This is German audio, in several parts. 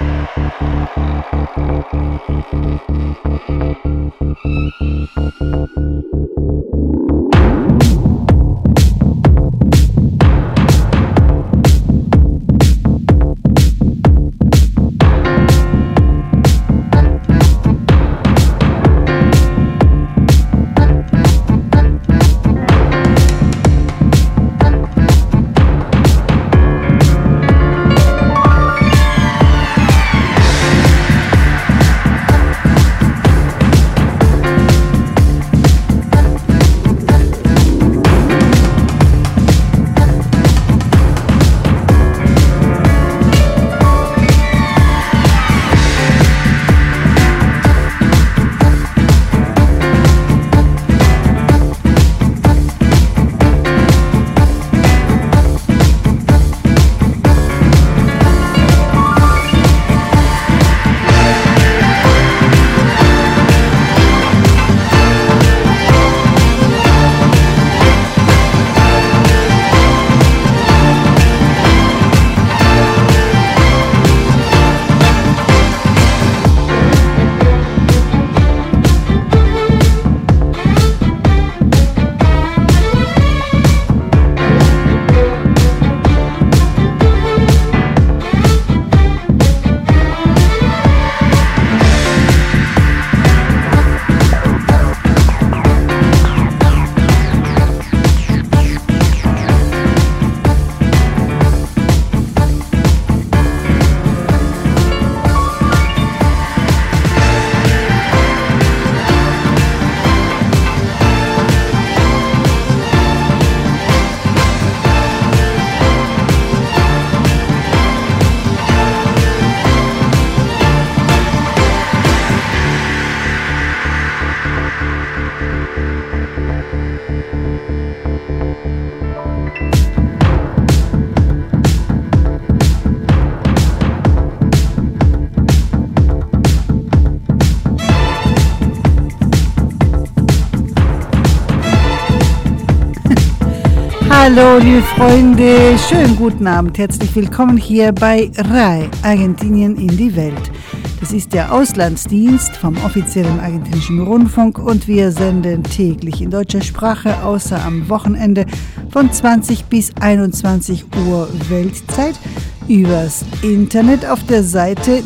Hallo liebe Freunde, schönen guten Abend, herzlich willkommen hier bei RAI, Argentinien in die Welt. Das ist der Auslandsdienst vom offiziellen argentinischen Rundfunk und wir senden täglich in deutscher Sprache, außer am Wochenende von 20 bis 21 Uhr Weltzeit, übers Internet auf der Seite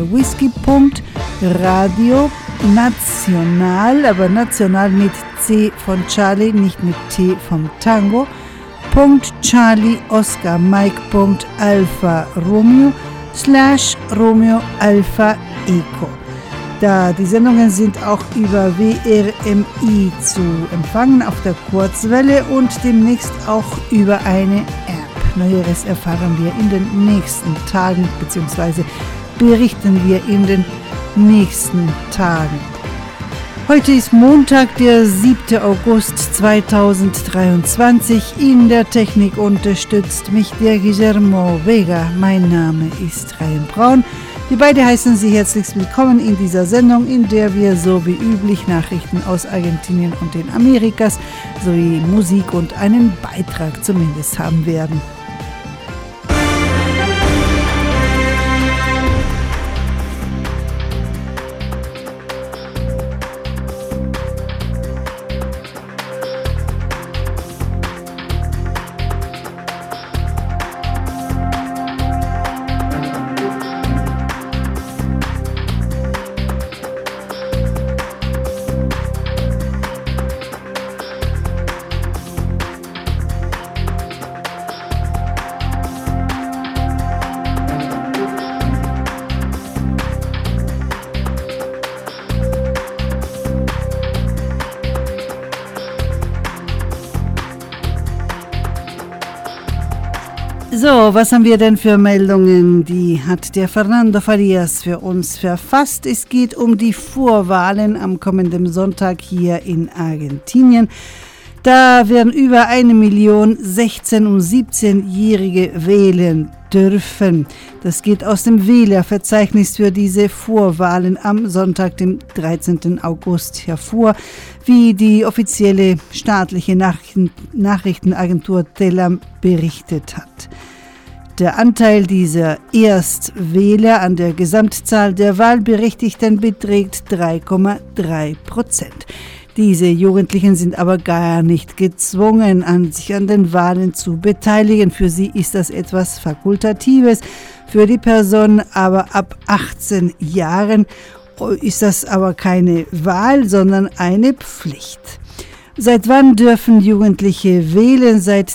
dreimalwhisky.radio national, aber national mit C von Charlie, nicht mit T vom Tango, Charlie Oscar Mike Alpha Romeo /Romeo Alpha Eco. Da die Sendungen sind auch über WRMI zu empfangen auf der Kurzwelle und demnächst auch über eine App. Neueres erfahren wir in den nächsten Tagen bzw. berichten wir in den nächsten Tagen. Heute ist Montag, der 7. August 2023. In der Technik unterstützt mich der Guillermo Vega. Mein Name ist Ryan Braun. Wir beide heißen Sie herzlich willkommen in dieser Sendung, in der wir so wie üblich Nachrichten aus Argentinien und den Amerikas sowie Musik und einen Beitrag zumindest haben werden. So, was haben wir denn für Meldungen? Die hat der Fernando Farias für uns verfasst. Es geht um die Vorwahlen am kommenden Sonntag hier in Argentinien. Da werden über 1 Million 16- und 17-Jährige wählen dürfen. Das geht aus dem Wählerverzeichnis für diese Vorwahlen am Sonntag, dem 13. August hervor, wie die offizielle staatliche Nachrichtenagentur Telam berichtet hat. Der Anteil dieser Erstwähler an der Gesamtzahl der Wahlberechtigten beträgt 3,3%. Diese Jugendlichen sind aber gar nicht gezwungen, sich an den Wahlen zu beteiligen. Für sie ist das etwas Fakultatives. Für die Personen aber ab 18 Jahren ist das aber keine Wahl, sondern eine Pflicht. Seit wann dürfen Jugendliche wählen? Seit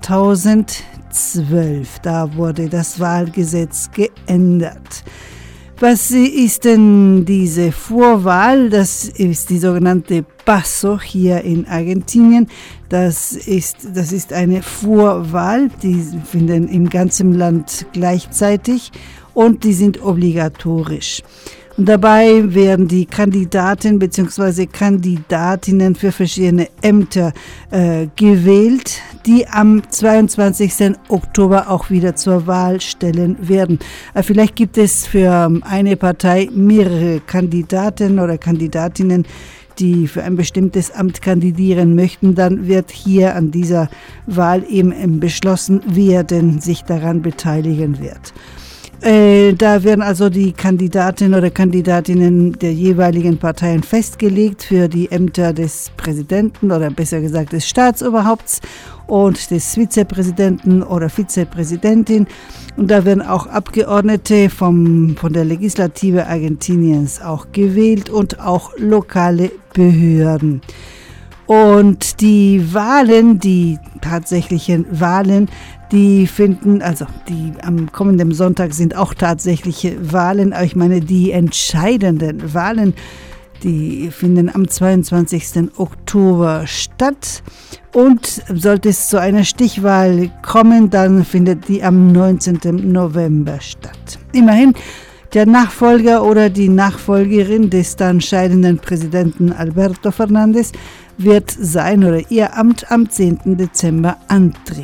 2012. Da wurde das Wahlgesetz geändert. Was ist denn diese Vorwahl? Das ist die sogenannte PASO hier in Argentinien. Das ist eine Vorwahl, die finden im ganzen Land gleichzeitig und die sind obligatorisch. Und dabei werden die Kandidaten bzw. Kandidatinnen für verschiedene Ämter gewählt, die am 22. Oktober auch wieder zur Wahl stellen werden. Vielleicht gibt es für eine Partei mehrere Kandidaten oder Kandidatinnen, die für ein bestimmtes Amt kandidieren möchten. Dann wird hier an dieser Wahl eben beschlossen, wer denn sich daran beteiligen wird. Da werden also die Kandidaten oder Kandidatinnen der jeweiligen Parteien festgelegt für die Ämter des Präsidenten oder besser gesagt des Staatsoberhaupts und des Vizepräsidenten oder Vizepräsidentin. Und da werden auch Abgeordnete von der Legislative Argentiniens auch gewählt und auch lokale Behörden. Und die Wahlen, die tatsächlichen Wahlen, die am kommenden Sonntag sind auch tatsächliche Wahlen, aber ich meine die entscheidenden Wahlen, die finden am 22. Oktober statt. Und sollte es zu einer Stichwahl kommen, dann findet die am 19. November statt. Immerhin, der Nachfolger oder die Nachfolgerin des dann scheidenden Präsidenten Alberto Fernández wird sein oder ihr Amt am 10. Dezember antreten.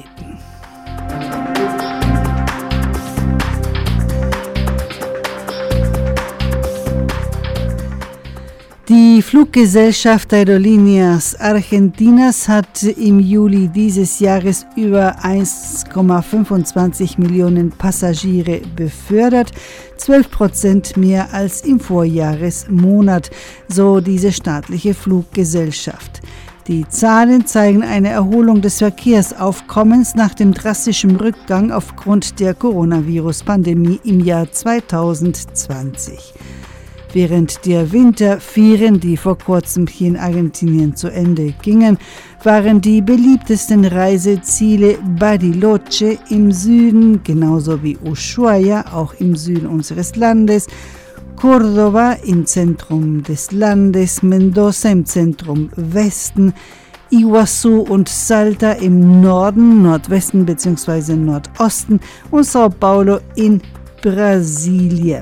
Die Fluggesellschaft Aerolíneas Argentinas hat im Juli dieses Jahres über 1,25 Millionen Passagiere befördert, 12% mehr als im Vorjahresmonat, so diese staatliche Fluggesellschaft. Die Zahlen zeigen eine Erholung des Verkehrsaufkommens nach dem drastischen Rückgang aufgrund der Coronavirus-Pandemie im Jahr 2020. Während der Winterferien, die vor kurzem hier in Argentinien zu Ende gingen, waren die beliebtesten Reiseziele Bariloche im Süden, genauso wie Ushuaia, auch im Süden unseres Landes, Córdoba im Zentrum des Landes, Mendoza im Zentrum Westen, Iguazú und Salta im Norden, Nordwesten bzw. Nordosten und São Paulo in Brasilien.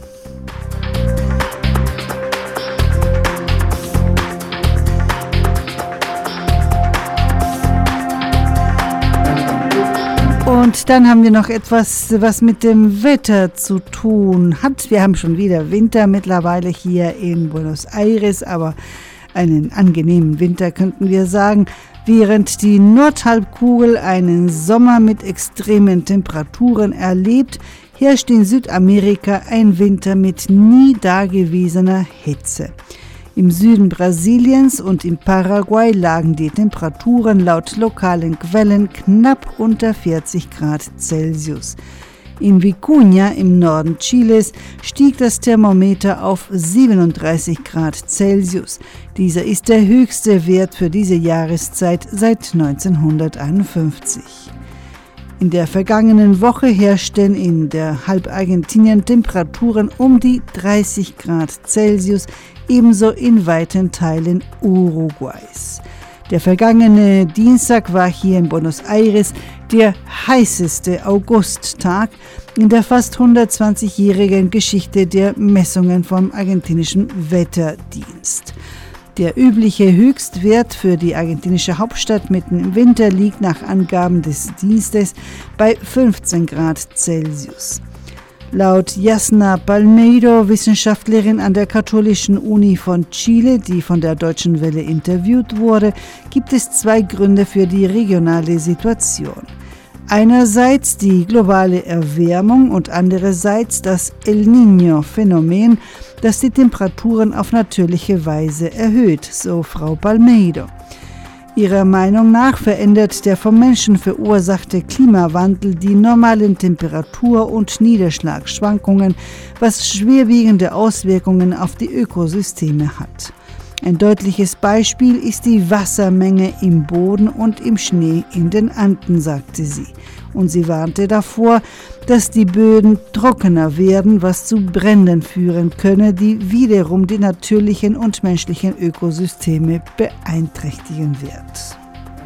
Und dann haben wir noch etwas, was mit dem Wetter zu tun hat. Wir haben schon wieder Winter mittlerweile hier in Buenos Aires, aber einen angenehmen Winter könnten wir sagen. Während die Nordhalbkugel einen Sommer mit extremen Temperaturen erlebt, herrscht in Südamerika ein Winter mit nie dagewesener Hitze. Im Süden Brasiliens und im Paraguay lagen die Temperaturen laut lokalen Quellen knapp unter 40 Grad Celsius. In Vicuña im Norden Chiles stieg das Thermometer auf 37 Grad Celsius. Dieser ist der höchste Wert für diese Jahreszeit seit 1951. In der vergangenen Woche herrschten in der halb Argentinien Temperaturen um die 30 Grad Celsius, ebenso in weiten Teilen Uruguays. Der vergangene Dienstag war hier in Buenos Aires der heißeste Augusttag in der fast 120-jährigen Geschichte der Messungen vom argentinischen Wetterdienst. Der übliche Höchstwert für die argentinische Hauptstadt mitten im Winter liegt nach Angaben des Dienstes bei 15 Grad Celsius. Laut Yasna Palmeiro, Wissenschaftlerin an der Katholischen Uni von Chile, die von der Deutschen Welle interviewt wurde, gibt es zwei Gründe für die regionale Situation. Einerseits die globale Erwärmung und andererseits das El Niño-Phänomen, das die Temperaturen auf natürliche Weise erhöht, so Frau Palmeiro. Ihrer Meinung nach verändert der vom Menschen verursachte Klimawandel die normalen Temperatur- und Niederschlagsschwankungen, was schwerwiegende Auswirkungen auf die Ökosysteme hat. Ein deutliches Beispiel ist die Wassermenge im Boden und im Schnee in den Anden, sagte sie. Und sie warnte davor, dass die Böden trockener werden, was zu Bränden führen könne, die wiederum die natürlichen und menschlichen Ökosysteme beeinträchtigen wird.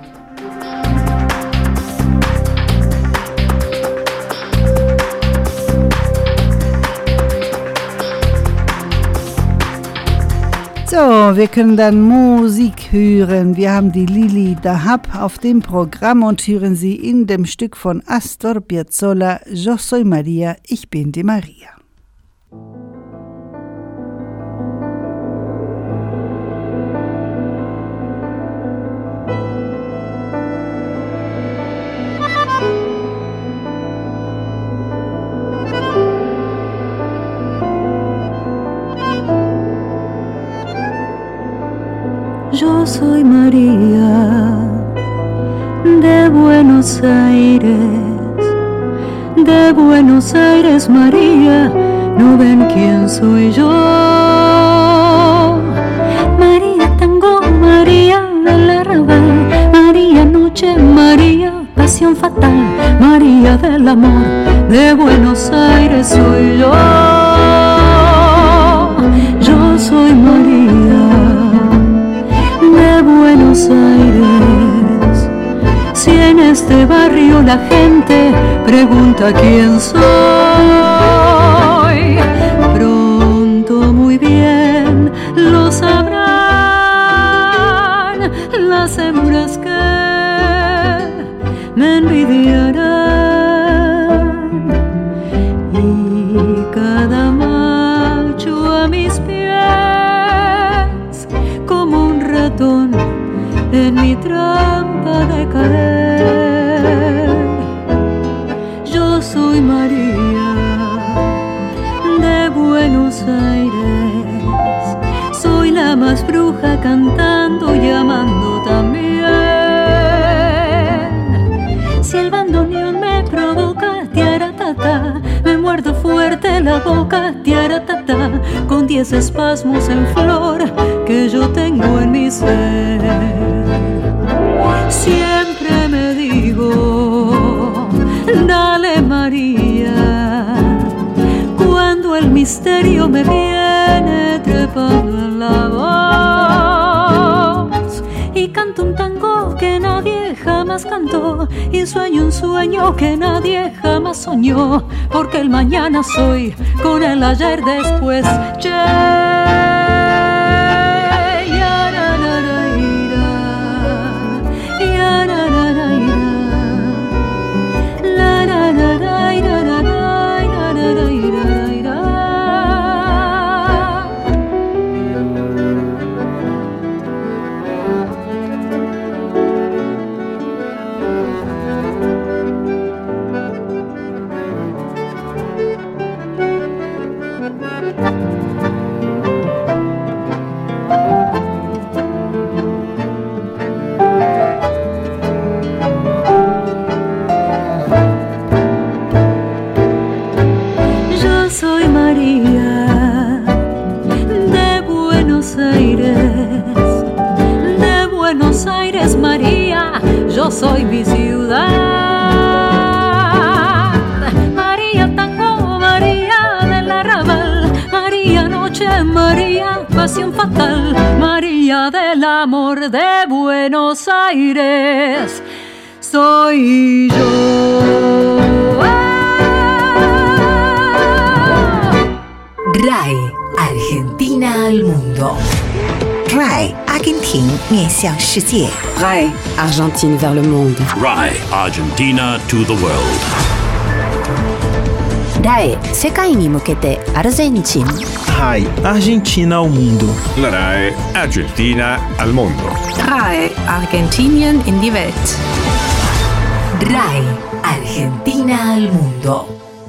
So, wir können dann Musik hören. Wir haben die Lili Dahab auf dem Programm und hören sie in dem Stück von Astor Piazzolla, Yo soy María, ich bin die Maria. Yo soy María de Buenos Aires María, ¿no ven quién soy yo? María tango, María del arrabal, María noche, María pasión fatal, María del amor, de Buenos Aires soy yo. Yo soy María de Buenos Aires. Si en este barrio la gente pregunta quién soy, pronto muy bien lo sabrán las hembras que me envidiarán y cada macho a mis pies como un ratón en mi trampa de caer. Yo soy María de Buenos Aires, soy la más bruja cantando y amando también. Si el bandoneón me provoca, tiaratata, me muerdo fuerte la boca, tiaratata, con 10 espasmos en flor que yo tengo en mi ser. Siempre me digo, dale María, cuando el misterio me viene trepando en la voz. Y canto un tango que nadie jamás cantó, y sueño un sueño que nadie jamás soñó, porque el mañana soy con el ayer después. Yo soy mi ciudad. María tango, María del arrabal, María noche, María pasión fatal, María del amor de Buenos Aires soy yo. RAI, Argentina al mundo. RAI, Argentine 面向世界。 RAI, Argentine vers le monde. RAI, Argentina to the world. RAI, 世界に向けてアルゼンチン。 RAI, Argentina ao mundo. La RAI, Argentina al mundo. RAI, Argentinien in die Welt. RAI, Argentina al mundo.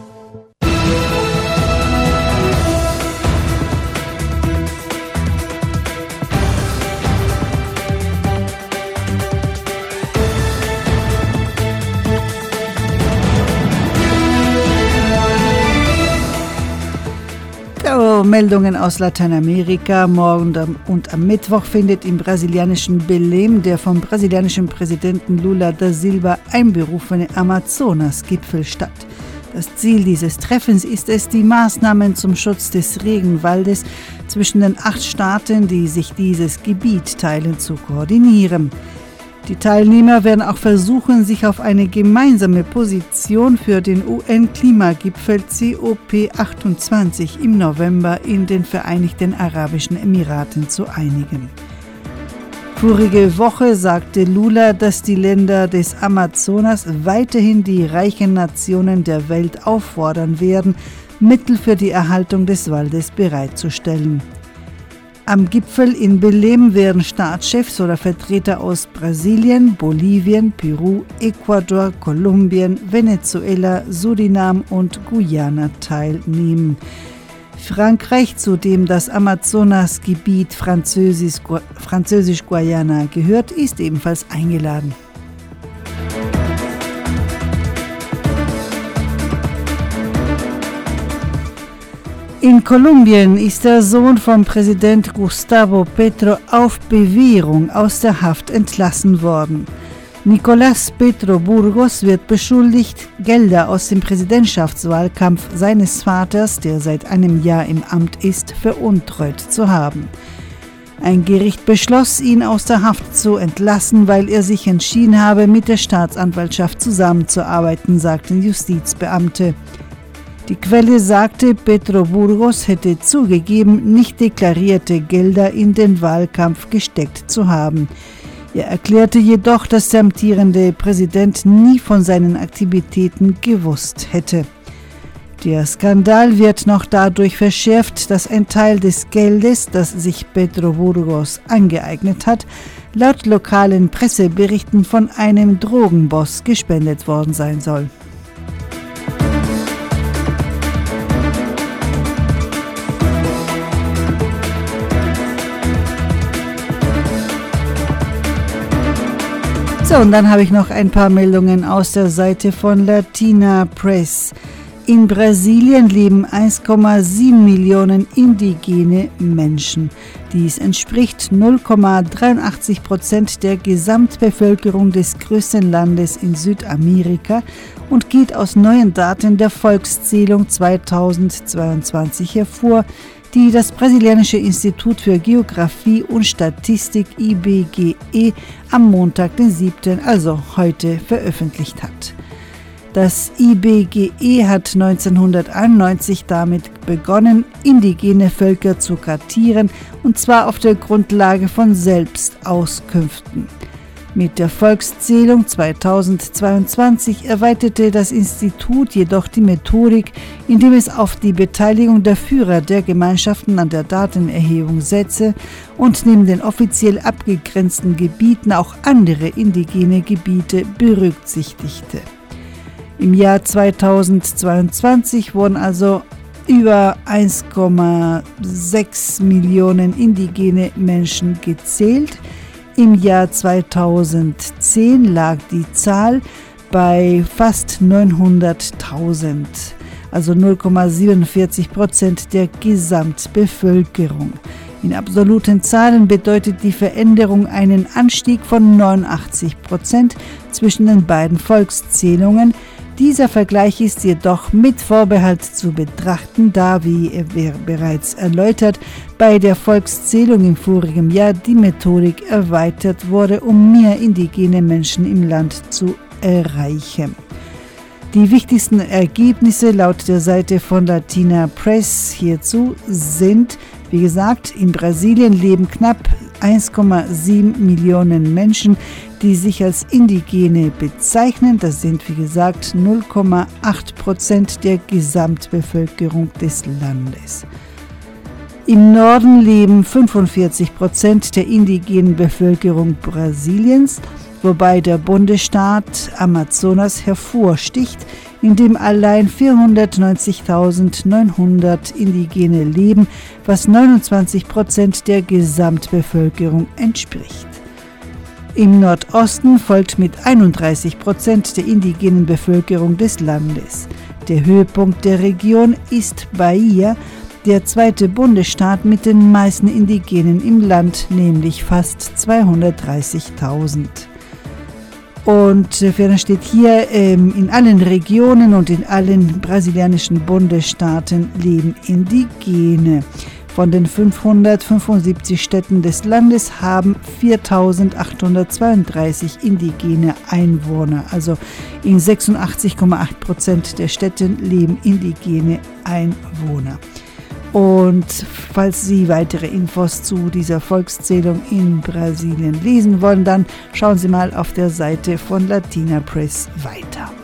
Meldungen aus Lateinamerika. Morgen und am Mittwoch findet im brasilianischen Belém der vom brasilianischen Präsidenten Lula da Silva einberufene Amazonas-Gipfel statt. Das Ziel dieses Treffens ist es, die Maßnahmen zum Schutz des Regenwaldes zwischen den 8 Staaten, die sich dieses Gebiet teilen, zu koordinieren. Die Teilnehmer werden auch versuchen, sich auf eine gemeinsame Position für den UN-Klimagipfel COP28 im November in den Vereinigten Arabischen Emiraten zu einigen. Vorige Woche sagte Lula, dass die Länder des Amazonas weiterhin die reichen Nationen der Welt auffordern werden, Mittel für die Erhaltung des Waldes bereitzustellen. Am Gipfel in Belém werden Staatschefs oder Vertreter aus Brasilien, Bolivien, Peru, Ecuador, Kolumbien, Venezuela, Surinam und Guyana teilnehmen. Frankreich, zu dem das Amazonasgebiet Französisch-Guayana gehört, ist ebenfalls eingeladen. In Kolumbien ist der Sohn von Präsident Gustavo Petro auf Bewährung aus der Haft entlassen worden. Nicolás Petro Burgos wird beschuldigt, Gelder aus dem Präsidentschaftswahlkampf seines Vaters, der seit einem Jahr im Amt ist, veruntreut zu haben. Ein Gericht beschloss, ihn aus der Haft zu entlassen, weil er sich entschieden habe, mit der Staatsanwaltschaft zusammenzuarbeiten, sagten Justizbeamte. Die Quelle sagte, Petro Burgos hätte zugegeben, nicht deklarierte Gelder in den Wahlkampf gesteckt zu haben. Er erklärte jedoch, dass der amtierende Präsident nie von seinen Aktivitäten gewusst hätte. Der Skandal wird noch dadurch verschärft, dass ein Teil des Geldes, das sich Petro Burgos angeeignet hat, laut lokalen Presseberichten von einem Drogenboss gespendet worden sein soll. So, und dann habe ich noch ein paar Meldungen aus der Seite von Latina Press. In Brasilien leben 1,7 Millionen indigene Menschen. Dies entspricht 0,83% der Gesamtbevölkerung des größten Landes in Südamerika und geht aus neuen Daten der Volkszählung 2022 hervor, die das brasilianische Institut für Geographie und Statistik IBGE am Montag, den 7., also heute, veröffentlicht hat. Das IBGE hat 1991 damit begonnen, indigene Völker zu kartieren, und zwar auf der Grundlage von Selbstauskünften. Mit der Volkszählung 2022 erweiterte das Institut jedoch die Methodik, indem es auf die Beteiligung der Führer der Gemeinschaften an der Datenerhebung setze und neben den offiziell abgegrenzten Gebieten auch andere indigene Gebiete berücksichtigte. Im Jahr 2022 wurden also über 1,6 Millionen indigene Menschen gezählt. Im Jahr 2010 lag die Zahl bei fast 900.000, also 0,47% der Gesamtbevölkerung. In absoluten Zahlen bedeutet die Veränderung einen Anstieg von 89% zwischen den beiden Volkszählungen. Dieser Vergleich ist jedoch mit Vorbehalt zu betrachten, da, wie bereits erläutert, bei der Volkszählung im vorigen Jahr die Methodik erweitert wurde, um mehr indigene Menschen im Land zu erreichen. Die wichtigsten Ergebnisse laut der Seite von Latina Press hierzu sind, wie gesagt, in Brasilien leben knapp 1,7 Millionen Menschen, die sich als Indigene bezeichnen. Das sind, wie gesagt, 0,8% der Gesamtbevölkerung des Landes. Im Norden leben 45% der indigenen Bevölkerung Brasiliens wobei der Bundesstaat Amazonas hervorsticht, in dem allein 490.900 Indigene leben, was 29% der Gesamtbevölkerung entspricht. Im Nordosten folgt mit 31% der indigenen Bevölkerung des Landes. Der Höhepunkt der Region ist Bahia, der zweite Bundesstaat mit den meisten Indigenen im Land, nämlich fast 230.000. Und ferner steht hier, in allen Regionen und in allen brasilianischen Bundesstaaten leben Indigene. Von den 575 Städten des Landes haben 4.832 indigene Einwohner. Also in 86,8% der Städten leben indigene Einwohner. Und falls Sie weitere Infos zu dieser Volkszählung in Brasilien lesen wollen, dann schauen Sie mal auf der Seite von Latina Press weiter.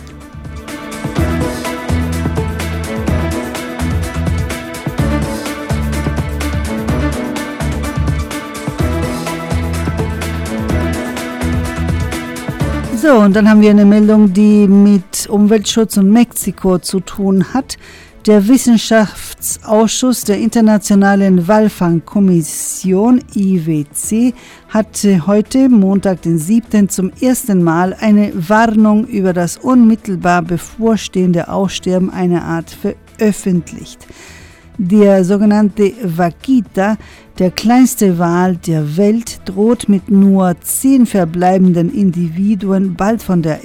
So, und dann haben wir eine Meldung, die mit Umweltschutz und Mexiko zu tun hat. Der Wissenschaftsausschuss der Internationalen Walfangkommission IWC hat heute, Montag, den 7., zum ersten Mal eine Warnung über das unmittelbar bevorstehende Aussterben einer Art veröffentlicht. Der sogenannte Vaquita, der kleinste Wal der Welt, droht mit nur 10 verbleibenden Individuen bald von der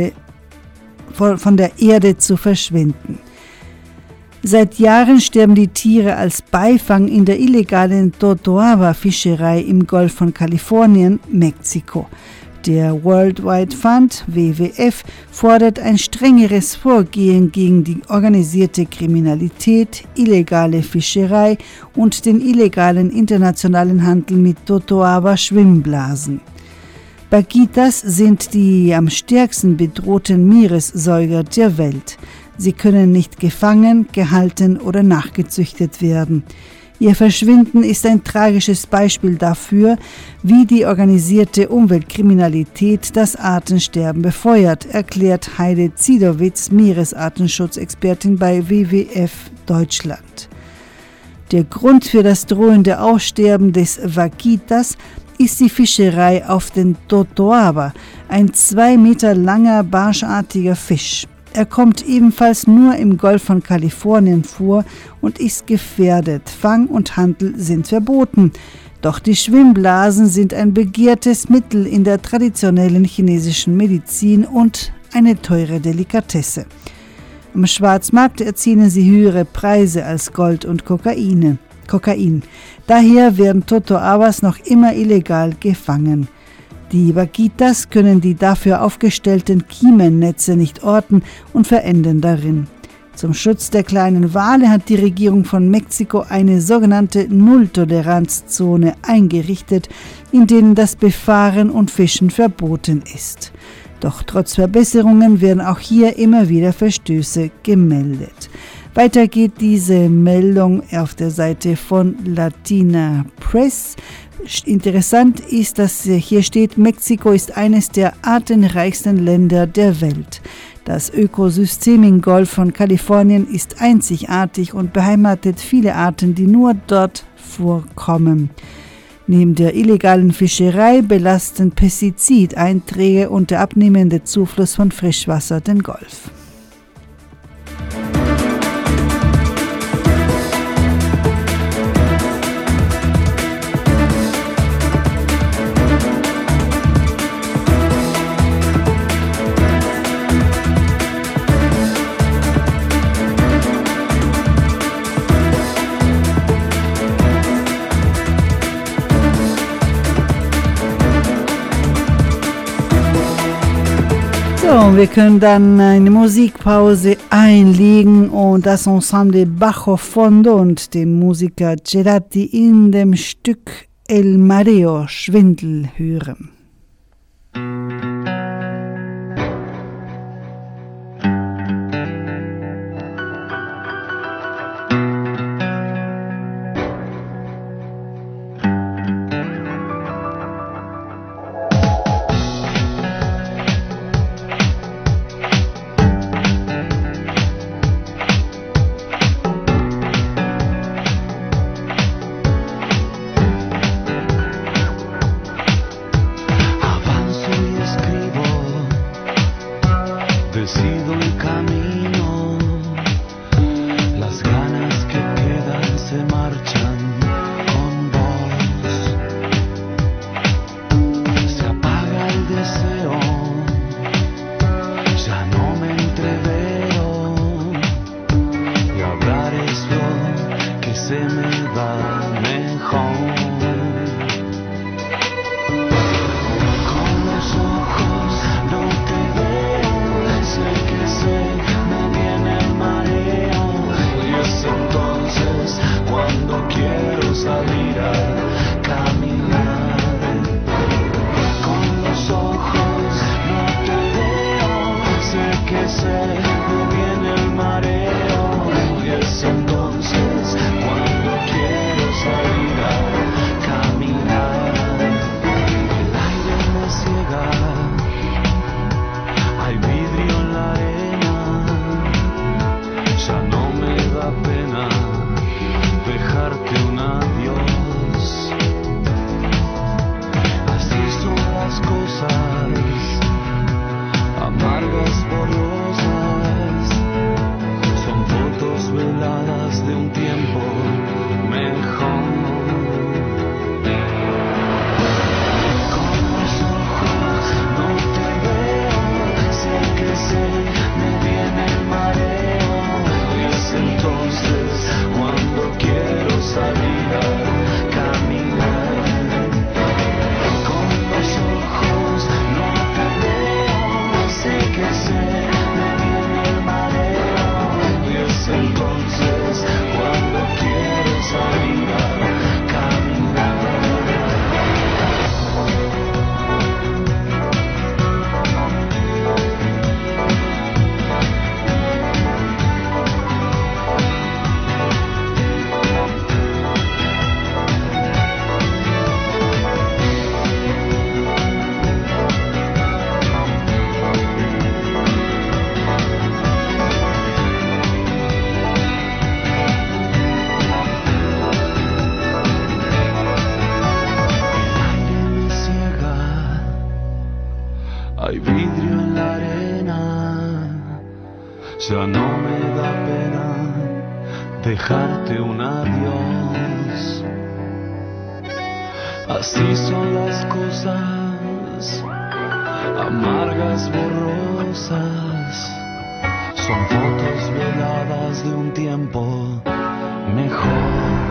Erde zu verschwinden. Seit Jahren sterben die Tiere als Beifang in der illegalen Totoaba-Fischerei im Golf von Kalifornien, Mexiko. Der World Wide Fund, WWF, fordert ein strengeres Vorgehen gegen die organisierte Kriminalität, illegale Fischerei und den illegalen internationalen Handel mit Totoaba-Schwimmblasen. Vaquitas sind die am stärksten bedrohten Meeressäuger der Welt. Sie können nicht gefangen, gehalten oder nachgezüchtet werden. Ihr Verschwinden ist ein tragisches Beispiel dafür, wie die organisierte Umweltkriminalität das Artensterben befeuert, erklärt Heide Ziedowitz, Meeresartenschutzexpertin bei WWF Deutschland. Der Grund für das drohende Aussterben des Vaquitas ist die Fischerei auf den Totoaba, ein 2 Meter langer barschartiger Fisch. Er kommt ebenfalls nur im Golf von Kalifornien vor und ist gefährdet. Fang und Handel sind verboten. Doch die Schwimmblasen sind ein begehrtes Mittel in der traditionellen chinesischen Medizin und eine teure Delikatesse. Am Schwarzmarkt erzielen sie höhere Preise als Gold und Kokain. Daher werden Totoabas noch immer illegal gefangen. Die Vaquitas können die dafür aufgestellten Kiemennetze nicht orten und verenden darin. Zum Schutz der kleinen Wale hat die Regierung von Mexiko eine sogenannte Nulltoleranzzone eingerichtet, in denen das Befahren und Fischen verboten ist. Doch trotz Verbesserungen werden auch hier immer wieder Verstöße gemeldet. Weiter geht diese Meldung auf der Seite von Latina Press. Interessant ist, dass hier steht, Mexiko ist eines der artenreichsten Länder der Welt. Das Ökosystem im Golf von Kalifornien ist einzigartig und beheimatet viele Arten, die nur dort vorkommen. Neben der illegalen Fischerei belasten Pestizideinträge und der abnehmende Zufluss von Frischwasser den Golf. So, wir können dann eine Musikpause einlegen und das Ensemble Bajo Fondo und den Musiker Cerati in dem Stück El Mareo, Schwindel, hören. se me va mejor. Con los ojos no te veo, sé que me viene el mareo, y es entonces cuando quiero salir a caminar. Con los ojos no te veo, sé que me viene el mareo, y es entonces cuando quiero salir a caminar. El aire me ciega, hay vidrio en la arena, ya no me da pena dejarte un adiós. Así son las cosas, amargas, borrosas, son fotos veladas de un tiempo mejor. Con los ojos no te veo, sé que me viene el mareo, y es entonces cuando quiero salir a caminar. Con los ojos no te veo, sé que me viene el mareo, y es entonces cuando quiero salir a caminar. Hay vidrio en la arena, ya no me da pena dejarte un adiós. Así son las cosas, amargas, borrosas, son fotos veladas de un tiempo mejor.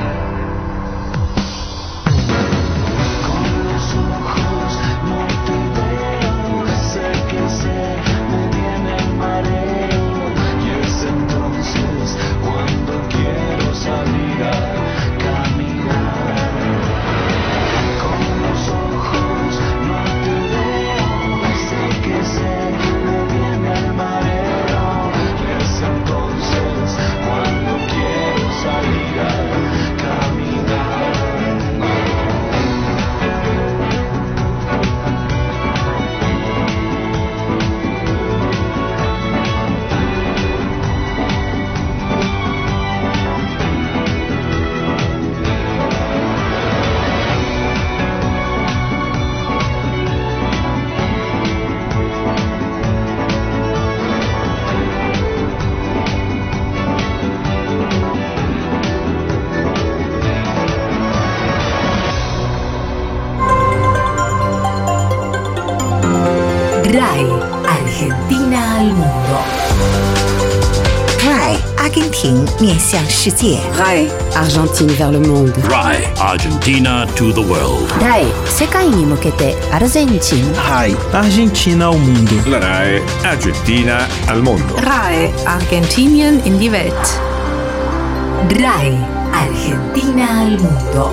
Con los ojos no te veo, sé que me viene el mareo, y es entonces cuando quiero salir a caminar. Con los ojos no te veo, sé que me viene el mareo, y es entonces cuando quiero salir a caminar. RAI, Argentina al mundo. RAI, 阿根廷面向世界。 RAI, Argentine vers le monde. RAI, Argentina to the world. RAI 世界に向けてアルゼンチン RAI, Argentina al mundo. La RAI Argentina al mondo. RAI, Argentinien in die Welt. RAI, Argentina al mundo.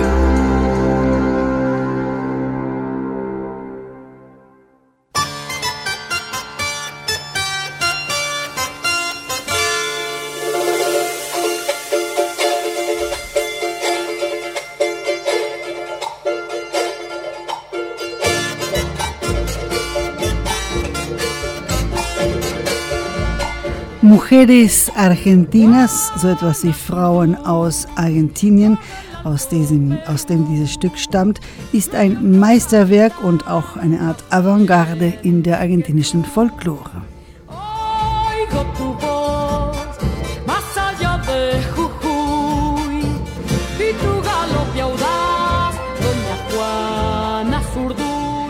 Mujeres Argentinas, so etwas wie Frauen aus Argentinien, aus dem dieses Stück stammt, ist ein Meisterwerk und auch eine Art Avantgarde in der argentinischen Folklore. Oigo tu voz, más allá de Jujuy, y tu galope audaz, doña Juana Zurduy.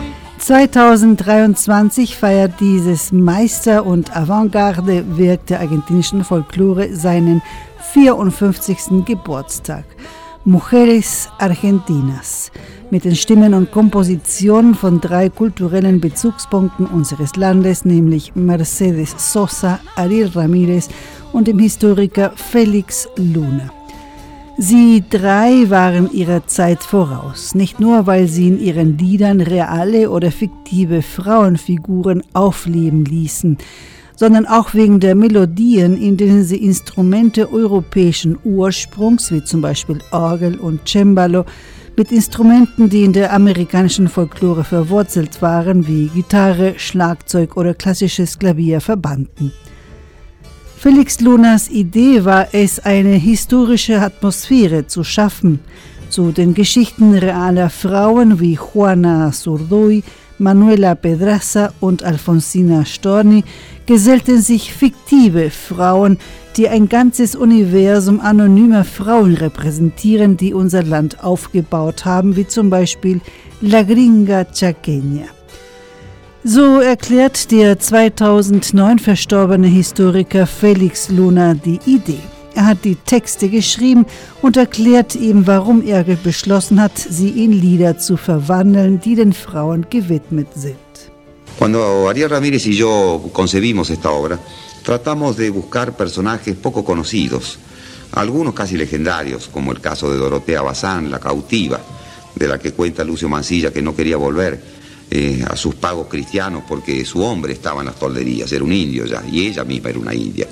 2023 feiert dieses Meister- und Avantgarde-Werk der argentinischen Folklore seinen 54. Geburtstag. Mujeres Argentinas, mit den Stimmen und Kompositionen von 3 kulturellen Bezugspunkten unseres Landes, nämlich Mercedes Sosa, Ariel Ramírez und dem Historiker Félix Luna. Sie 3 waren ihrer Zeit voraus, nicht nur, weil sie in ihren Liedern reale oder fiktive Frauenfiguren aufleben ließen, sondern auch wegen der Melodien, in denen sie Instrumente europäischen Ursprungs, wie zum Beispiel Orgel und Cembalo, mit Instrumenten, die in der amerikanischen Folklore verwurzelt waren, wie Gitarre, Schlagzeug oder klassisches Klavier verbanden. Félix Lunas Idee war es, eine historische Atmosphäre zu schaffen. Zu den Geschichten realer Frauen wie Juana Zurduy, Manuela Pedraza und Alfonsina Storni gesellten sich fiktive Frauen, die ein ganzes Universum anonymer Frauen repräsentieren, die unser Land aufgebaut haben, wie zum Beispiel La Gringa Chaqueña. So erklärt der 2009 verstorbene Historiker Félix Luna die Idee. Er hat die Texte geschrieben und erklärt ihm, warum er beschlossen hat, sie in Lieder zu verwandeln, die den Frauen gewidmet sind. Cuando Ariel Ramírez y yo concebimos esta obra, tratamos de buscar personajes poco conocidos, algunos casi legendarios, como el caso de Dorotea Bazán, la cautiva, de la que cuenta Lucio Mansilla que no quería volver a sus pagos cristianos porque su hombre estaba en las tolderías, era un indio ya, y ella misma era una india.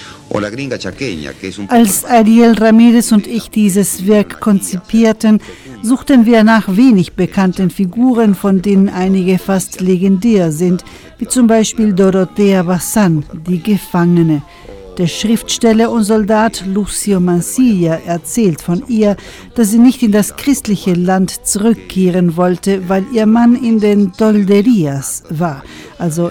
Als Ariel Ramírez und ich dieses Werk konzipierten, suchten wir nach wenig bekannten Figuren, von denen einige fast legendär sind, wie zum Beispiel Dorotea Bazán, die Gefangene. Der Schriftsteller und Soldat Lucio Mansilla erzählt von ihr, dass sie nicht in das christliche Land zurückkehren wollte, weil ihr Mann in den Tolderías war, also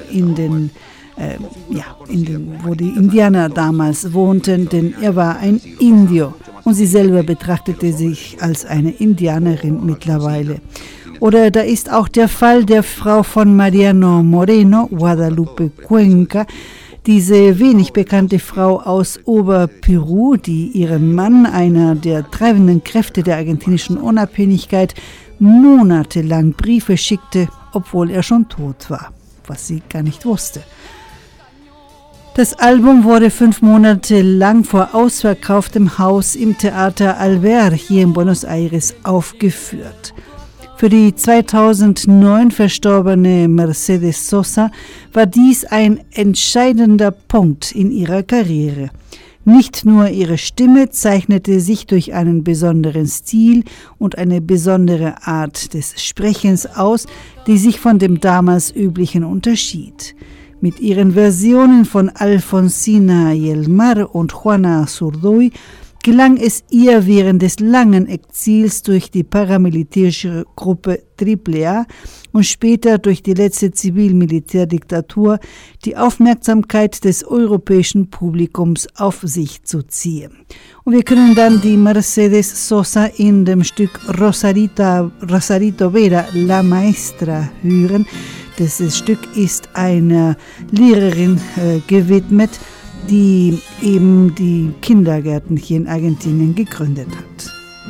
wo die Indianer damals wohnten, denn er war ein Indio und sie selber betrachtete sich als eine Indianerin mittlerweile. Oder da ist auch der Fall der Frau von Mariano Moreno, Guadalupe Cuenca, diese wenig bekannte Frau aus Oberperu, die ihrem Mann, einer der treibenden Kräfte der argentinischen Unabhängigkeit, monatelang Briefe schickte, obwohl er schon tot war, was sie gar nicht wusste. Das Album wurde 5 Monate lang vor ausverkauftem Haus im Theater Alvear hier in Buenos Aires aufgeführt. Für die 2009 verstorbene Mercedes Sosa war dies ein entscheidender Punkt in ihrer Karriere. Nicht nur ihre Stimme zeichnete sich durch einen besonderen Stil und eine besondere Art des Sprechens aus, die sich von dem damals üblichen unterschied. Mit ihren Versionen von Alfonsina y el Mar und Juana Zurduy gelang es ihr während des langen Exils durch die paramilitärische Gruppe AAA und später durch die letzte Zivil-Militärdiktatur die Aufmerksamkeit des europäischen Publikums auf sich zu ziehen. Und wir können dann die Mercedes Sosa in dem Stück Rosarito Vera, La Maestra, hören. Dieses Stück ist einer Lehrerin gewidmet, die eben die Kindergärten hier in Argentinien gegründet hat.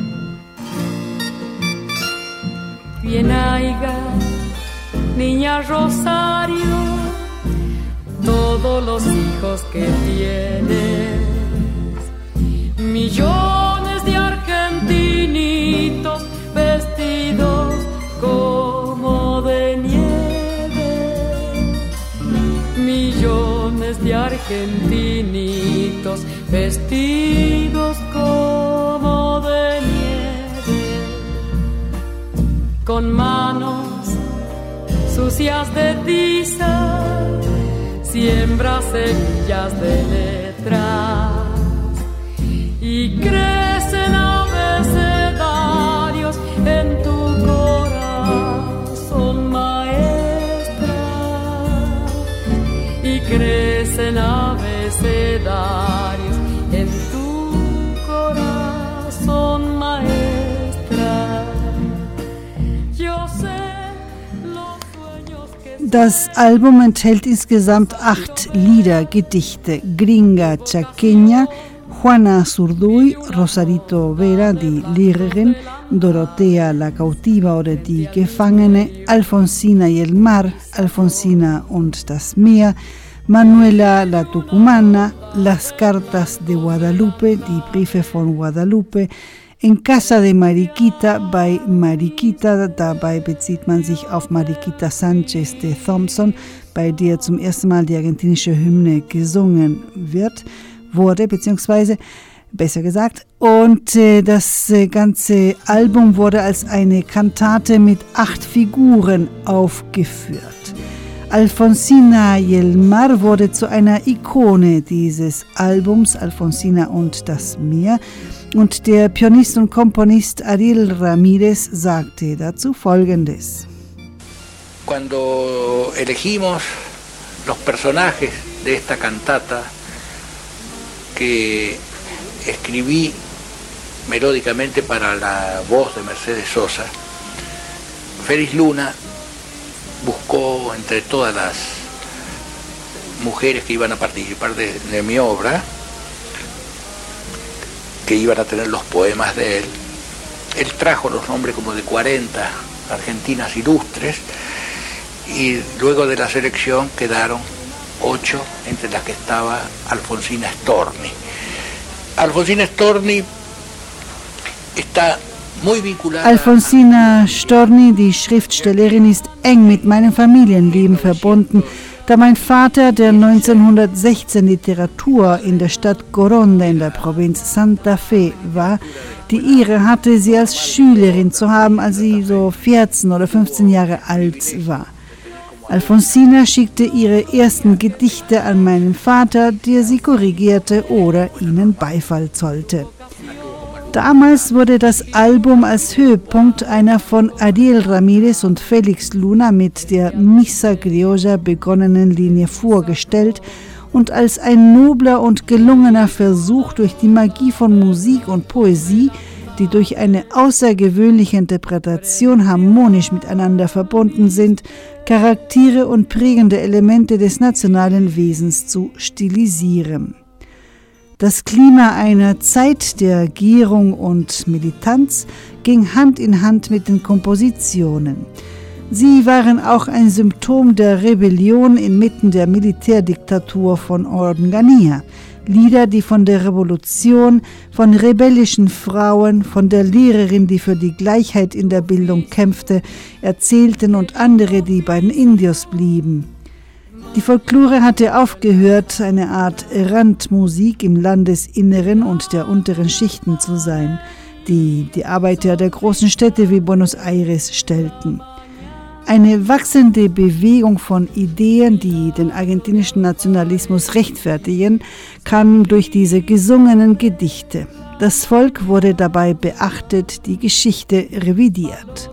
Bien haya, niña Rosario, todos los hijos que tienes, millones de argentinitos vestidos como de nieve, millones de argentinitos vestidos como de nieve, con manos sucias de tiza, siembra semillas de letras y crecen abecedarios en tu corazón, maestra, y crecen abecedarios en tu corazón, maestra. Yo sé los sueños que... Das Album enthält insgesamt 8 Lieder, Gedichte: Gringa Chaqueña, Juana Zurduy, Rosarito Vera, die Lehrerin, Dorotea la Cautiva oder die Gefangene, Alfonsina y el Mar, Alfonsina und das Meer, Manuela la Tucumana, Las Cartas de Guadalupe, die Briefe von Guadalupe, In Casa de Mariquita bei Mariquita, dabei bezieht man sich auf Mariquita Sanchez de Thompson, bei der zum ersten Mal die argentinische Hymne gesungen wurde, beziehungsweise besser gesagt. Und das ganze Album wurde als eine Kantate mit 8 Figuren aufgeführt. Alfonsina y el Mar wurde zu einer Ikone dieses Albums, Alfonsina und das Meer. Und der Pianist und Komponist Ariel Ramírez sagte dazu Folgendes. Cuando elegimos los personajes de esta cantata que escribí melódicamente para la voz de Mercedes Sosa, Félix Luna buscó entre todas las mujeres que iban a participar de mi obra, que iban a tener los poemas de él. Él trajo los nombres como de 40 argentinas ilustres y luego de la selección quedaron 8, entre las que estaba Alfonsina Storni. Alfonsina Storni está muy vinculada. Alfonsina Storni, die Schriftstellerin, ist eng mit meinem Familienleben verbunden, da mein Vater, der 1916 Literatur in der Stadt Coronda in der Provinz Santa Fe war, die Ehre hatte, sie als Schülerin zu haben, als sie so 14 oder 15 Jahre alt war. Alfonsina schickte ihre ersten Gedichte an meinen Vater, der sie korrigierte oder ihnen Beifall zollte. Damals wurde das Album als Höhepunkt einer von Ariel Ramírez und Félix Luna mit der Missa Criolla begonnenen Linie vorgestellt und als ein nobler und gelungener Versuch, durch die Magie von Musik und Poesie, die durch eine außergewöhnliche Interpretation harmonisch miteinander verbunden sind, Charaktere und prägende Elemente des nationalen Wesens zu stilisieren. Das Klima einer Zeit der Gärung und Militanz ging Hand in Hand mit den Kompositionen. Sie waren auch ein Symptom der Rebellion inmitten der Militärdiktatur von Onganía. Lieder, die von der Revolution, von rebellischen Frauen, von der Lehrerin, die für die Gleichheit in der Bildung kämpfte, erzählten und andere, die bei den Indios blieben. Die Folklore hatte aufgehört, eine Art Randmusik im Landesinneren und der unteren Schichten zu sein, die die Arbeiter der großen Städte wie Buenos Aires stellten. Eine wachsende Bewegung von Ideen, die den argentinischen Nationalismus rechtfertigen, kam durch diese gesungenen Gedichte. Das Volk wurde dabei beachtet, die Geschichte revidiert.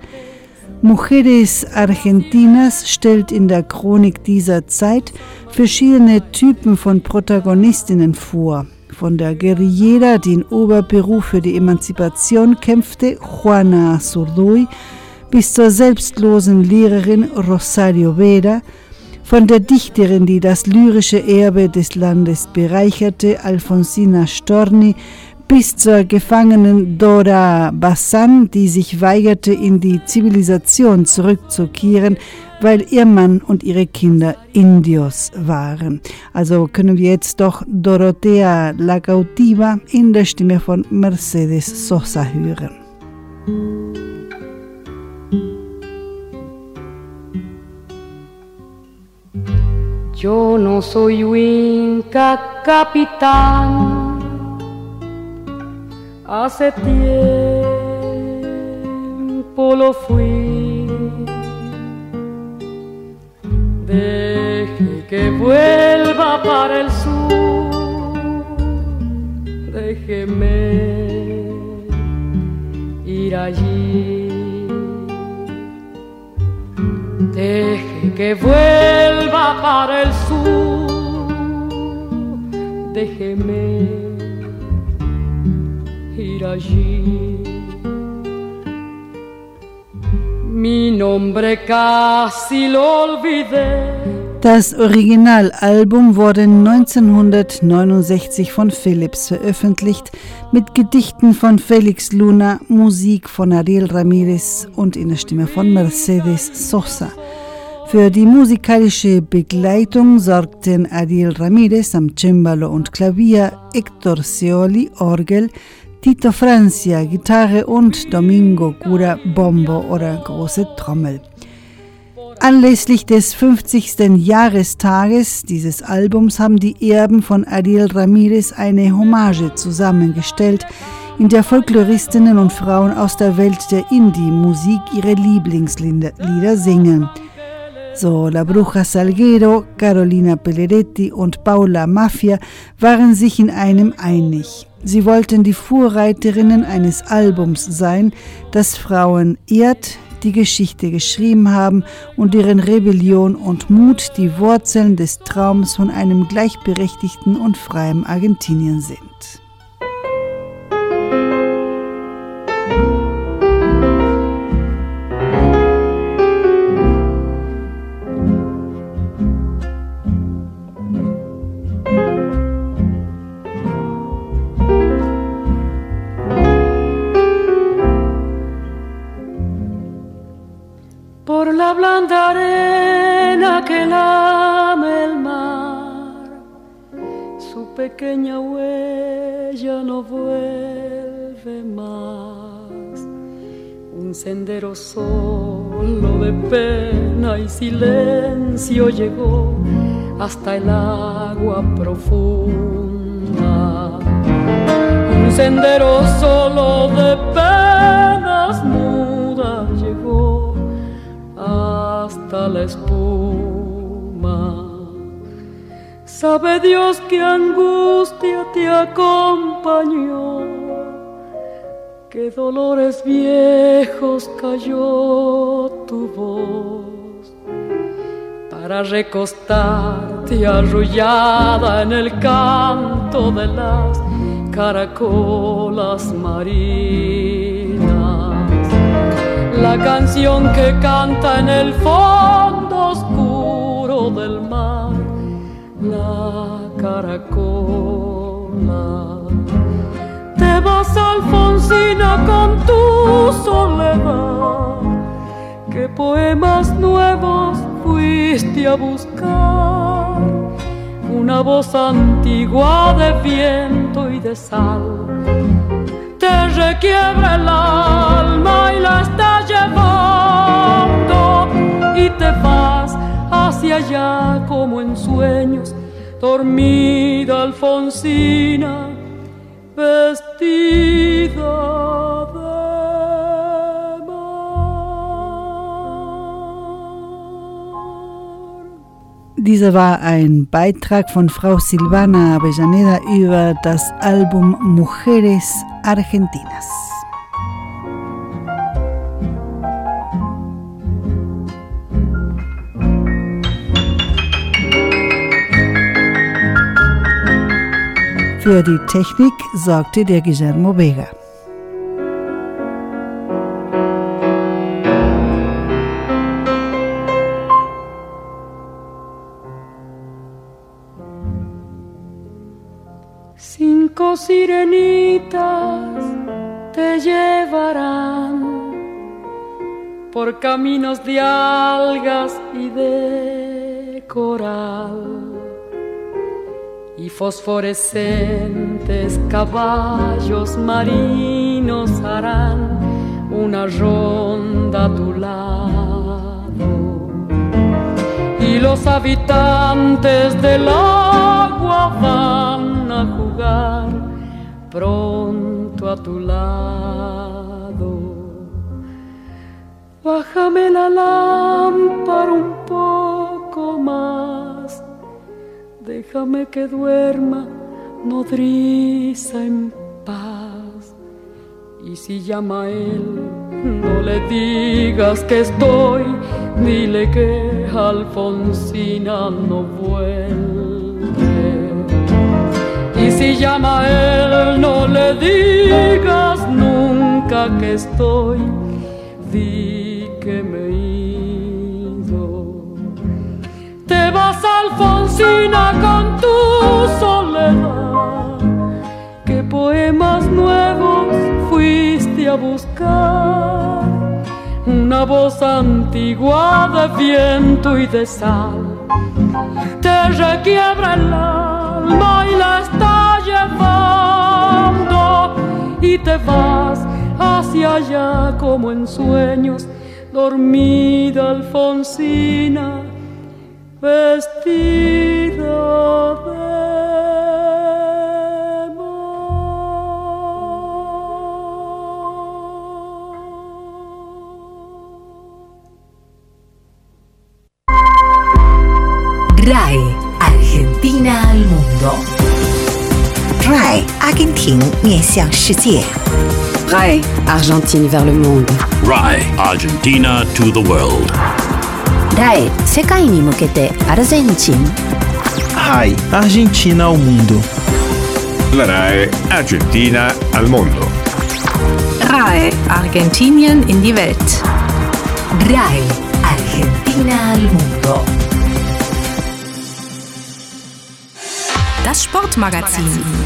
Mujeres Argentinas stellt in der Chronik dieser Zeit verschiedene Typen von Protagonistinnen vor. Von der Guerillera, die in Oberperu für die Emanzipation kämpfte, Juana Zurduy, bis zur selbstlosen Lehrerin Rosario Vera, von der Dichterin, die das lyrische Erbe des Landes bereicherte, Alfonsina Storni, bis zur Gefangenen Dora Bazán, die sich weigerte, in die Zivilisation zurückzukehren, weil ihr Mann und ihre Kinder Indios waren. Also können wir jetzt doch Dorotea la Cautiva in der Stimme von Mercedes Sosa hören. Yo no soy Inca capitán, hace tiempo lo fui. Deje que vuelva para el sur, déjeme ir allí. Deje que vuelva para el sur, déjeme ir allí. Mi nombre casi lo olvidé, Das Originalalbum wurde 1969 von Philips veröffentlicht, mit Gedichten von Felix Luna, Musik von Ariel Ramírez und in der Stimme von Mercedes Sosa. Für die musikalische Begleitung sorgten Ariel Ramírez am Cembalo und Klavier, Héctor Scioli, Orgel, Tito Francia, Gitarre und Domingo Cura, Bombo oder große Trommel. Anlässlich des 50. Jahrestages dieses Albums haben die Erben von Ariel Ramírez eine Hommage zusammengestellt, in der Folkloristinnen und Frauen aus der Welt der Indie-Musik ihre Lieblingslieder singen. So La Bruja Salguero, Carolina Pelleretti und Paula Mafia waren sich in einem einig. Sie wollten die Vorreiterinnen eines Albums sein, das Frauen ehrt, die Geschichte geschrieben haben und deren Rebellion und Mut die Wurzeln des Traums von einem gleichberechtigten und freien Argentinien sind. Por la blanda arena que lame el mar, su pequeña huella no vuelve más. Un sendero solo de pena y silencio llegó hasta el agua profunda. Un sendero solo de penas mudas llegó hasta la espuma. Sabe Dios qué angustia te acompañó, qué dolores viejos cayó tu voz, para recostarte arrullada en el canto de las caracolas marinas. La canción que canta en el fondo oscuro del mar, la caracola. Te vas, Alfonsina, con tu soledad. ¿Qué poemas nuevos fuiste a buscar? Una voz antigua de viento y de sal te requiebra el alma y la está llevando, y te vas hacia allá como en sueños, dormida Alfonsina, vestida de mar. Dieser war ein Beitrag von Frau Silvana Avellaneda über das Album Mujeres Argentinas. Für die Technik sorgte der Guillermo Vega. Cinco sirenitas te llevarán por caminos de algas y de coral, y fosforescentes caballos marinos harán una ronda a tu lado, y los habitantes del agua van a jugar pronto a tu lado. Bájame la lámpara un poco más, déjame que duerma nodriza en paz. Y si llama a él, no le digas que estoy, dile que Alfonsina no vuelve. Y si llama a él, no le digas nunca que estoy, di que me he ido. Te vas vas, Alfonsina, con tu soledad. ¿Qué poemas nuevos fuiste a buscar? Una voz antigua de viento y de sal te requiebra el alma y la está llevando, y te vas hacia allá como en sueños, dormida Alfonsina, vestida de RAI, Argentina al mundo. RAI, 阿根廷面向世界。 RAI, Argentine vers le monde. RAI, Argentina to the world. RAI, 世界に向けてアルゼンチン。 RAI, Argentina ao mundo. La RAI Argentina al mondo. RAI, Argentinien in die Welt. RAI, Argentina al mundo. Das Sportmagazin.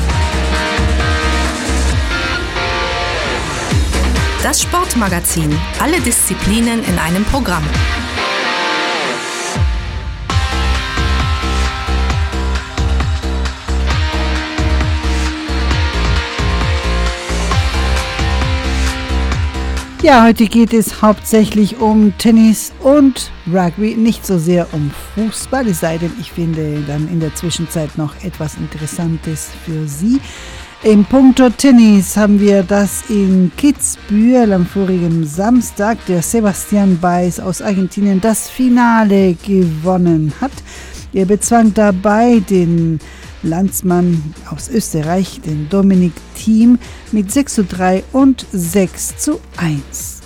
Das Sportmagazin. Alle Disziplinen in einem Programm. Ja, heute geht es hauptsächlich um Tennis und Rugby, nicht so sehr um Fußball, es sei denn, ich finde dann in der Zwischenzeit noch etwas Interessantes für Sie. Im Punkto Tennis haben wir, dass in Kitzbühel am vorigen Samstag der Sebastian Baez aus Argentinien das Finale gewonnen hat. Er bezwang dabei den Landsmann aus Österreich, den Dominic Thiem, mit 6:3 und 6:1.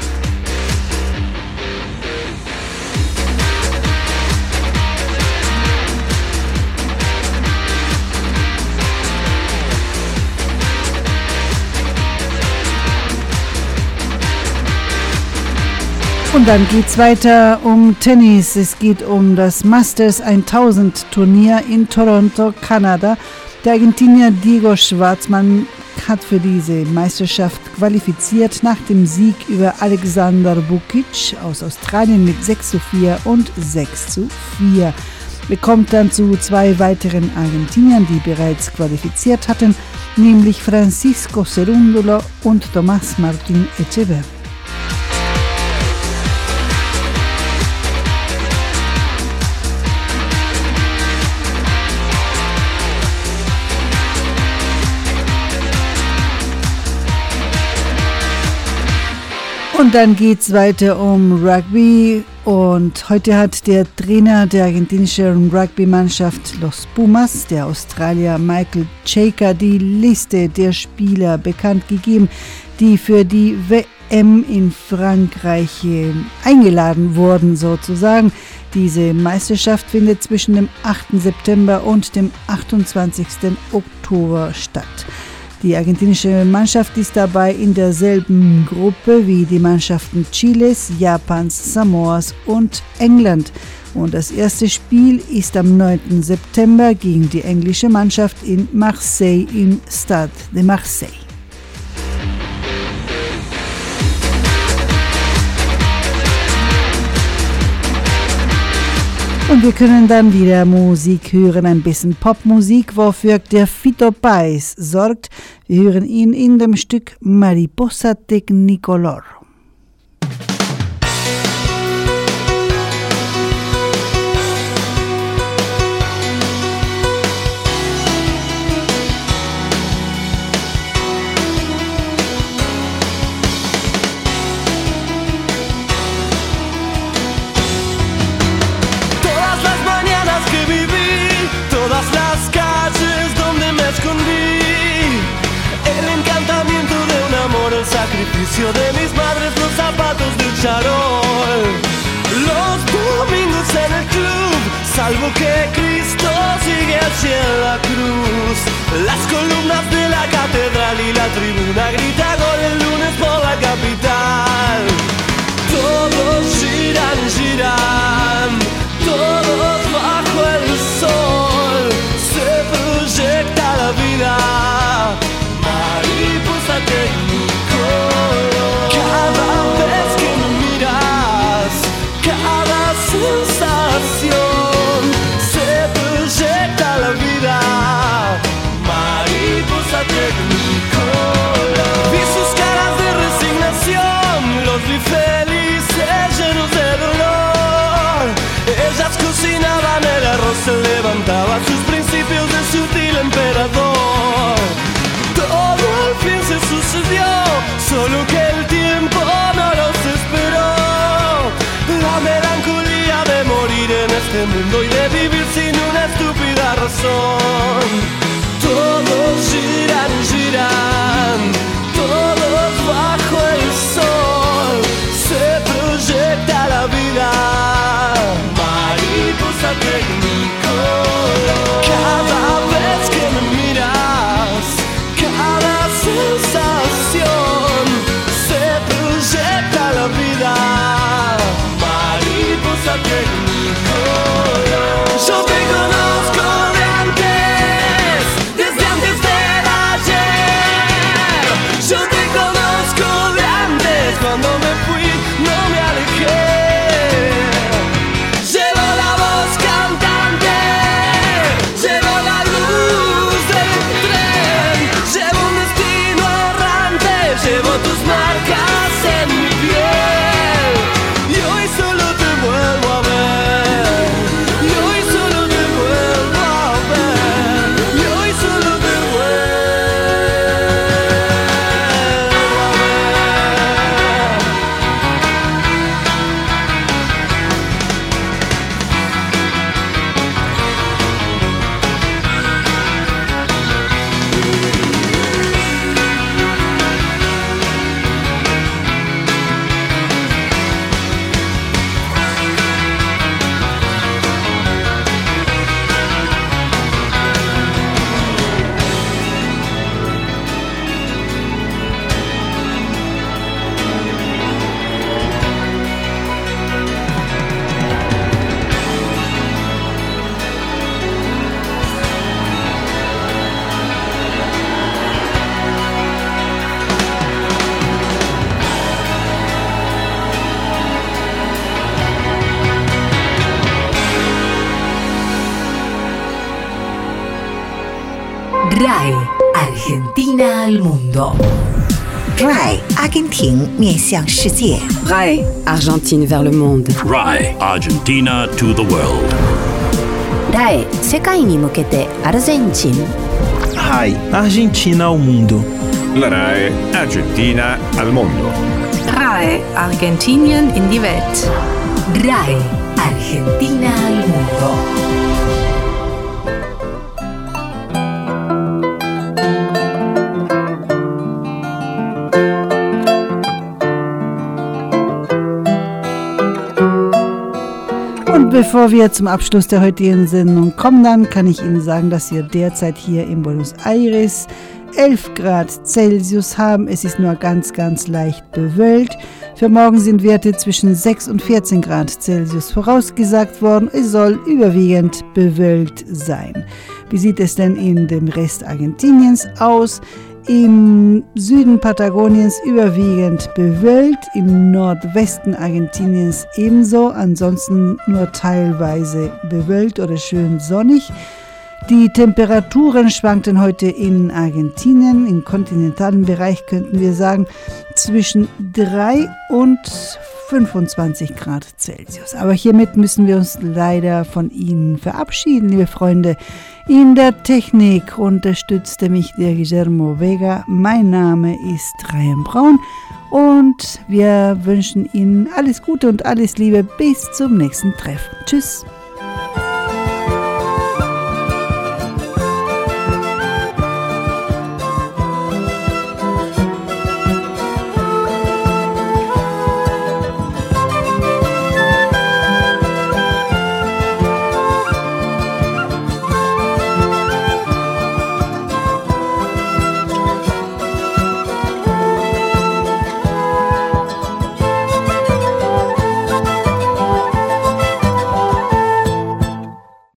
Und dann geht's weiter um Tennis. Es geht um das Masters 1000 Turnier in Toronto, Kanada. Der Argentinier Diego Schwartzman hat für diese Meisterschaft qualifiziert nach dem Sieg über Alexander Vukic aus Australien mit 6:4 und 6:4. Er kommt dann zu zwei weiteren Argentiniern, die bereits qualifiziert hatten, nämlich Francisco Cerúndolo und Tomás Martín Echeverri. Und dann geht's weiter um Rugby und heute hat der Trainer der argentinischen Rugby-Mannschaft Los Pumas, der Australier Michael Cheika, die Liste der Spieler bekannt gegeben, die für die WM in Frankreich eingeladen wurden sozusagen. Diese Meisterschaft findet zwischen dem 8. September und dem 28. Oktober statt. Die argentinische Mannschaft ist dabei in derselben Gruppe wie die Mannschaften Chiles, Japans, Samoas und England. Und das erste Spiel ist am 9. September gegen die englische Mannschaft in Marseille im Stade de Marseille. Und wir können dann wieder Musik hören, ein bisschen Popmusik, wofür der Fito Páez sorgt. Wir hören ihn in dem Stück Mariposa Technicolor. De mis madres, los zapatos de charol, los domingos en el club, salvo que Cristo sigue hacia la cruz. Las columnas de la catedral y la tribuna grita gol el lunes por la capital. Todos giran, giran, todos bajo este mundo y de vivir sin una estúpida razón. Todos giran, giran, todos bajo el sol. Se proyecta la vida, mariposa tecnicolor. Cada vez que me miras, cada sensación, se proyecta la vida, mariposa tecnicolor. Yo te conozco de antes, desde antes del ayer. Yo te conozco de antes, cuando me fui no me alejé. Llevo la voz cantante, llevo la luz del tren, llevo un destino errante, llevo tus marcas en mi piel. Y hoy solo te vuelvo a ver, y hoy solo te vuelvo a ver, y hoy solo te vuelvo a ver. RAI, Argentina al mundo. RAI, 阿根廷面向世界。 RAI, Argentine vers le monde. RAI, Argentina to the world. RAI, 世界に向けてアルゼンチン。 RAI, Argentina ao mundo. La RAI Argentina al mondo. RAI, Argentinien in die Welt. RAI, Argentina al mundo. Und bevor wir zum Abschluss der heutigen Sendung kommen, dann kann ich Ihnen sagen, dass wir derzeit hier in Buenos Aires 11 Grad Celsius haben. Es ist nur ganz, ganz leicht bewölkt. Für morgen sind Werte zwischen 6 und 14 Grad Celsius vorausgesagt worden. Es soll überwiegend bewölkt sein. Wie sieht es denn in dem Rest Argentiniens aus? Im Süden Patagoniens überwiegend bewölkt, im Nordwesten Argentiniens ebenso, ansonsten nur teilweise bewölkt oder schön sonnig. Die Temperaturen schwankten heute in Argentinien, im kontinentalen Bereich könnten wir sagen, zwischen 3 und 25 Grad Celsius. Aber hiermit müssen wir uns leider von Ihnen verabschieden, liebe Freunde. In der Technik unterstützte mich der Guillermo Vega. Mein Name ist Ryan Braun und wir wünschen Ihnen alles Gute und alles Liebe bis zum nächsten Treffen. Tschüss.